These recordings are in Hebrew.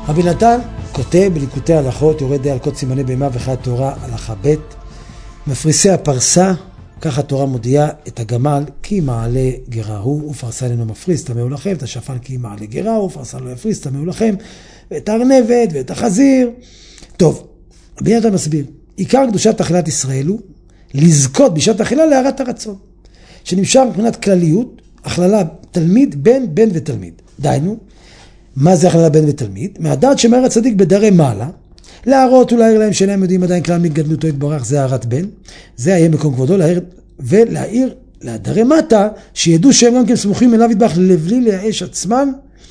רבי נתן כותב בליקוטי הלכות, יורד די הלכות סימני בהמה וחיית תורה, הלכה ב', מפריסי הפרסה, כך התורה מודיעה את הגמל, כי מעלה גרה הוא, ופרסה אלינו מפריס, תמהו לכם, את השפן כי מעלה גרה הוא, ופרסה לא יפריס, תמהו לכם, ואת הארנבת ואת החזיר. טוב, רבי נתן מסביר, עיקר קדושת אכילת ישראל הוא לזכות בשעת אכילה להארת הרצון, שנמשך מבחינת כלליות, הכללה תלמיד, בן ותלמיד. דיינו, מה זה הכללה בן ותלמיד? מהדעת שמאיר הצדיק בדרי מעלה, להראות ולהעיר להם שאינם יודעים עדיין כלל מגדלותו יתברך, זה הערת בן, זה היה מקום כבודו, ולהעיר לדרי מטה, שידעו שהם גם כן סמוכים אליו יתברך, לבלי לייאש עצמן,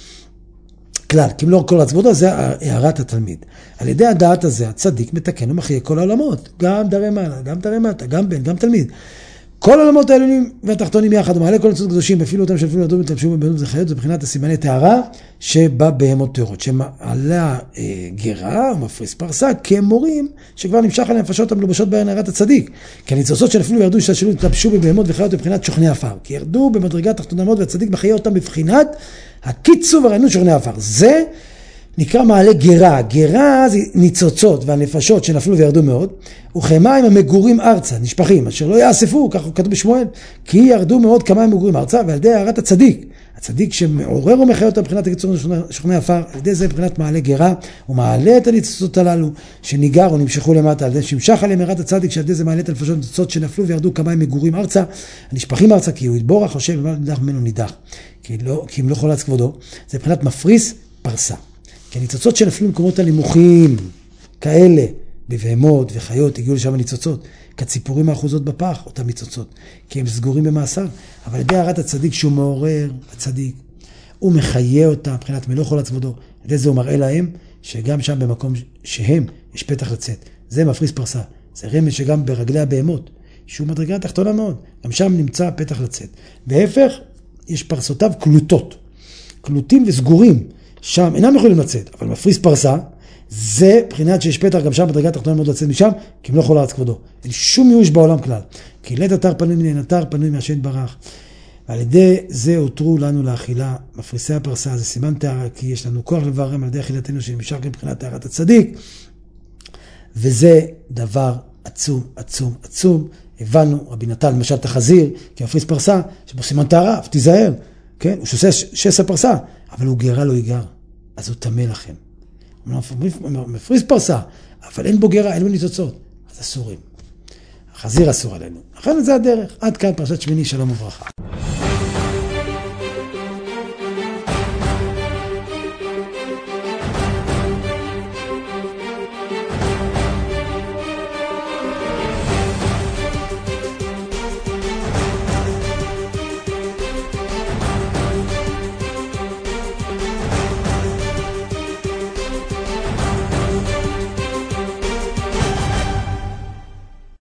כלל, כמלוא כל עצמותו, זה הערת התלמיד. על ידי הדעת הזה, הצדיק מתקן ומחיה כל העולמות, גם דרי מעלה, גם דרי מטה, גם בן, גם תלמיד. כל העולמות העליונים והתחתונים יחד, ומעלה כל הצדות קדושים, אפילו אותם שאפילו ידעו ותלבשו בבהמות וחיות, זה מבחינת הסימני טהרה שבא בהמות טהורות, שמעלה גרה ומפריס פרסה, כמורים שכבר נמשך על הנפשות המלובשות בהן הערת הצדיק. כי הניצוצות שנפלו וירדו השתלשלו ותלבשו בבהמות וחיות מבחינת שוכני עפר, כי ירדו במדרגת תחתונות והצדיק מחיה אותם בבחינת הקיצור והרענון שוכני עפר. זה נקרא מעלה גרה. גרה זה ניצוצות והנפשות שנפלו וירדו מאוד, וכמים המגורים ארצה, נשפכים, אשר לא יאספו, כך כתוב בשמואל, כי ירדו מאוד כמים המגורים ארצה, ועל ידי הערת הצדיק. הצדיק שמעורר ומחיה אותה מבחינת הקיצור שוכני עפר, על ידי זה מבחינת מעלה גרה, הוא מעלה את הניצוצות הללו, שניגר או נמשכו למטה, על ידי שמשך עליהם הערת הצדיק, שעל ידי זה מעלה את הנפשות ניצוצות שנפלו וירדו כמים מגורים ארצה, הנשפכים ארצה, כי הוא יתבורך, חושב, ומה נידח ממנו נידח, כי אם לא חולץ כבודו, זה מבחינת מפריס פרסה. כי הניצוצות שנפלו במקומות הנמוכים, כאלה, בבהמות וחיות, הגיעו לשם הניצוצות, כציפורים האחוזות בפח, אותם ניצוצות, כי הם סגורים במאסר, אבל ידי הערת הצדיק שהוא מעורר, הצדיק, הוא מחיה אותה, מבחינת מלוא חולץ כבודו, ידי זה הוא מראה להם, שגם שם במקום שהם, יש פתח לצאת. זה מפריס פרסה, זה רמז שגם ברגלי הבהמות, שהוא מדרגה תחתונה מאוד, גם שם נמצא פתח לצאת. בהפך, יש פרסותיו קלוטות, קלוטים וסגורים, שם אינם יכולים לצאת, אבל מפריס פרסה, זה בחינת שיש פתח גם שם בדרגה תחתונה מאוד לצאת משם, כי אם לא יכול לארץ כבודו. אין שום מיוש בעולם כלל. כי לית אתר פנוי מן אתר פנוי מהשם ברח. ועל ידי זה הותרו לנו לאכילה, מפריסי הפרסה, זה סימן טהרה, כי יש לנו כוח לברם על ידי אכילתנו שנמשך גם מבחינת טהרת הצדיק. וזה דבר עצום, עצום, עצום. הבנו, רבי נתן למשל את החזיר, כי מפריס פרסה, שבו סימן טהרה, תיזהר, כן? הוא שעושה שסע פרסה, אבל הוא גרה לא ייגר, אז הוא תמה לכם. הוא מפריס פרסה, אבל אין בו גרה, אין בו ניצוצות, אז אסורים. החזיר אסור עלינו. אחרי זה הדרך. עד כאן פרשת שמיני, שלום וברכה.